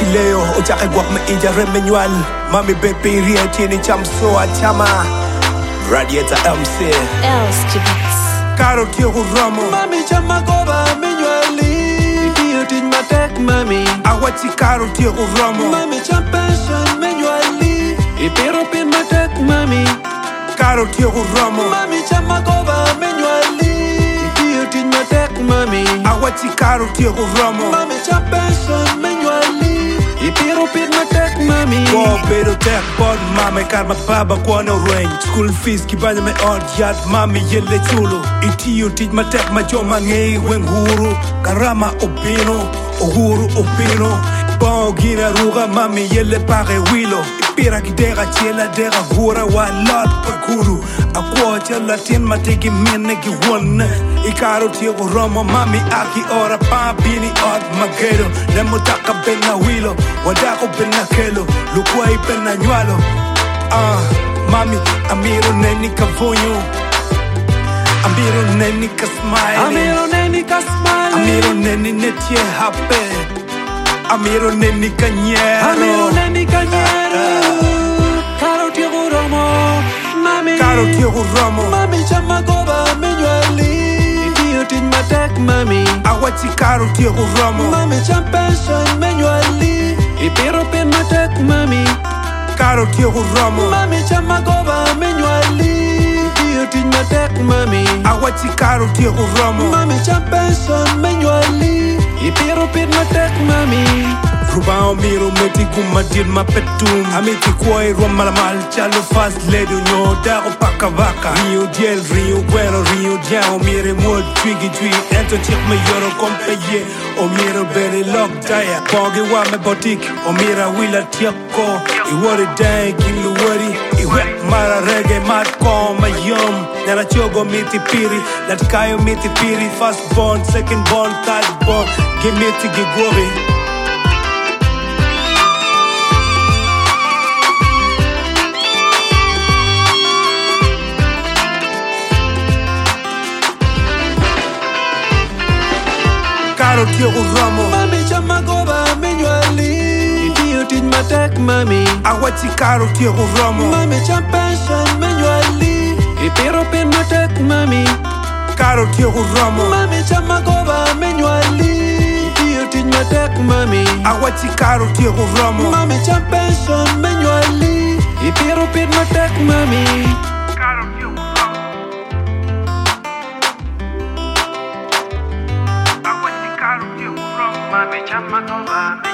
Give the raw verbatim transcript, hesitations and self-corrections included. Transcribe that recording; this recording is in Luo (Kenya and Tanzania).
Leo Ochake guak me ija remenyual Mami bepi ria chini cham soa chama Radiator M C Els Beats. Caro tio Ramo Mami chama goba menyuali Dio tin matek mami Awachi caro tio Ramo Mami cham pension menyuali Ipiro pin matek mami Caro tio Ramo Mami chama goba menyuali Dio tin matek mami Awachi caro tio Ramo Mami cham pension menyuali Ipiro pin matek mami Wow, pero tek bod mame karma baba kwa no range School fees kibanya me on yad mami yele chulo Itiyo tij ma tek ma joma ngei wenguru Karama opino, uhuru opino Bon gina ruga mami yele pare wilo Ipira ki dera chela dera hura wa lot pakuru Akwa chela tin ma tegi mene ki wone Ikaro tiyo romo mami aki ora pampini od magero Nemo taka bena wilo Wadako bena kelo Lukwa ipena nywalo Ah, mami amiro neni kavonyo Amiro neni ka smile Amiro neni ka smile Amiro neni netie hape Amiro neni ka nyero Amiro neni ka nyero Caro tio Romo Mami Caro tio Romo Mami chama goba menyuali Dio tin matek mami Awachi caro tio Romo Mami cham pension menyuali Ipiro pin matek mami Caro tio Romo Mami chama goba menyuali Dio tin matek mami Awachi caro tio Romo Mami cham pension menyuali Ipiro pin matek mami Rubao miro meti kumadir mapetum Ameti kwai rwa malamal chalo fast ledo nyo Dako paka vaka Rio diel, Rio bueno, Rio diao Mire mod twigi twi Ento chik me yoro kompeye O miro beri lok daya Pogi wa me botik O mira wila tiako Iwari dang kilu wari Iwe mara reggae mat ko mayom Nana chogo miti piri Latikayo miti piri First born, second born, third born Gimiti gigori Caro tio Ramo Mami chama goba menyuali Dio tin matek mami Awachi caro tio Ramo Mami cham pension menyuali Ipiro pin matek mami Caro tio Ramo Mami chama goba menyuali Dio tin matek mami Awachi caro tio Ramo Mami cham pension menyuali Ipiro pin matek mami Caro tio Ramo Awachi caro tio Ramo Mami chama goba